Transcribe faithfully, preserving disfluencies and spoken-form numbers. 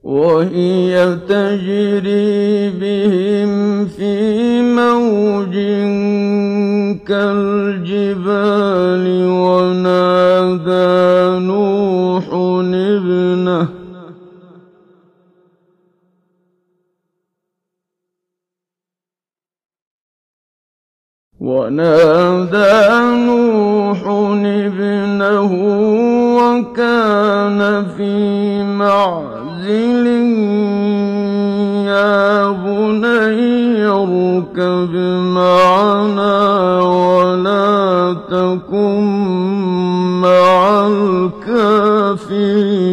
وهي تجري بهم في موج كالجبال ونادى نوح ابنه ونادى نوح ابنه وكان في معزل يا بني اركب معنا ولا تكن مع الكافرين